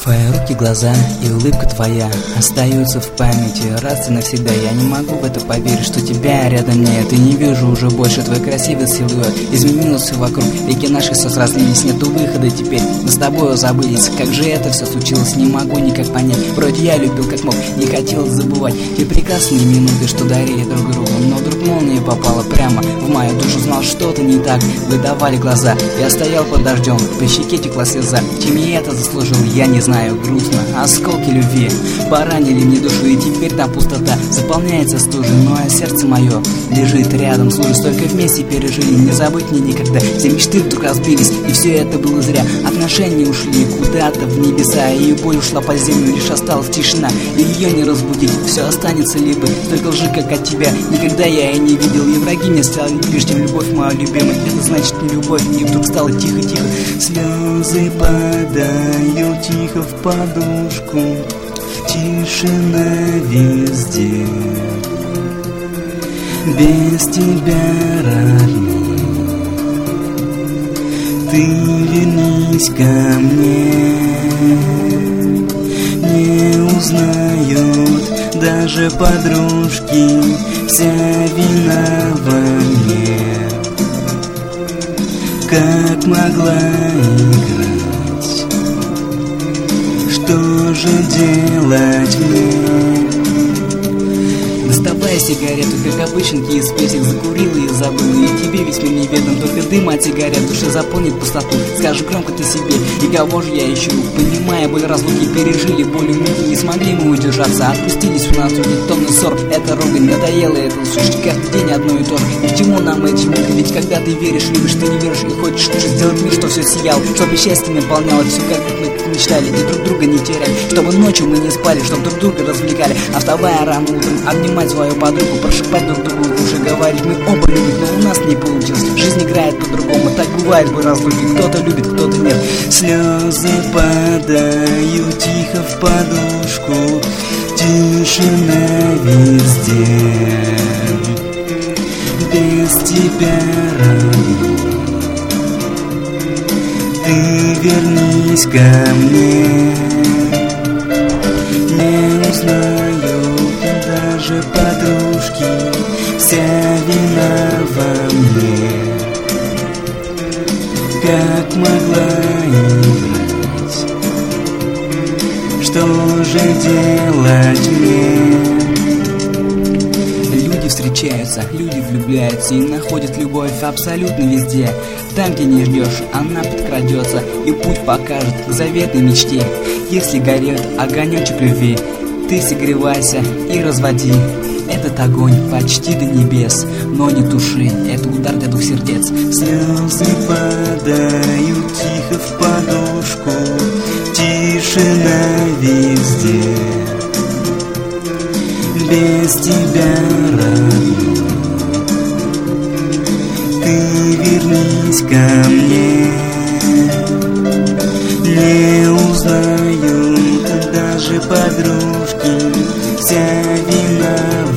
Твои руки, глаза и улыбка твоя остаются в памяти раз и навсегда. Я не могу в это поверить, что тебя рядом нет, и не вижу уже больше твой красивый силуэт. Изменилось все вокруг, реки наши все сразлились, нету выхода теперь, мы с тобой забылись. Как же это все случилось, не могу никак понять. Вроде я любил как мог, не хотел забывать те прекрасные минуты, что дарили друг другу. Но вдруг молния попала прямо в мою душу, знал, что-то не так, выдавали глаза. Я стоял под дождем, по щеке текла слеза. Чем я это заслужил, я не знаю, грустно. Осколки любви поранили мне душу, и теперь там пустота заполняется стужей. Ну а сердце мое лежит рядом, служит, столько вместе пережили, не забыть мне никогда. Все мечты вдруг разбились, и все это было зря. Отношения ушли куда-то в небеса, и боль ушла под землю, лишь осталась тишина. И ее не разбудить, все останется либо столько лжи, как от тебя никогда я и не видел. И враги мне стали ближе, чем любовь моя любимая. Это значит не любовь, и вдруг стало тихо-тихо. Слезы падают тихо в подушку, тишина везде. Без тебя, родной, ты вернись ко мне. Не узнают даже подружки, вся вина во мне. Как могла играть, что же делать мне? Доставая сигарету, как обычники из песен, закурила и забыла. И тебе весь мир неведом, только дым от сигарет душе заполнит пустоту. Скажи громко ты себе, и кого же я ищу? Понимая боль разлуки, пережили боль муки, не смогли мы удержаться, отпустились в нас уже томный ссор. Это ругань, надоело это слушать каждый день одно и то же. И к чему нам эти муки? Ведь когда ты веришь, любишь, ты не веришь и хочешь уже сделать мир, что все сиял, чтобы счастье наполняло все, как мы мечтали, и друг друга не теряли, чтобы ночью мы не спали, чтобы друг друга развлекали, а вставая рано утром обнимать свою подругу, прошептать друг другу в уши, говорить мы оба любим, но у нас не получилось. Жизнь играет по-другому, так бывает в разлуке, кто-то любит, кто-то нет. Слезы падают тихо в подушку, тишина везде. Без тебя, родной, ты вернись ко мне. Не узнают даже подружки, вся вина во мне. Как могла играть, что же делать мне? Люди встречаются, люди влюбляются и находят любовь абсолютно везде. Там, где не ждешь, она подкрадется и путь покажет к заветной мечте. Если горит огонечек любви, ты согревайся и разводи этот огонь почти до небес, но не туши, это удар для двух сердец. Слезы падают тихо в подушку, тишина везде. Без тебя, родной, ты вернись ко мне. Не узнают даже подружки, вся вина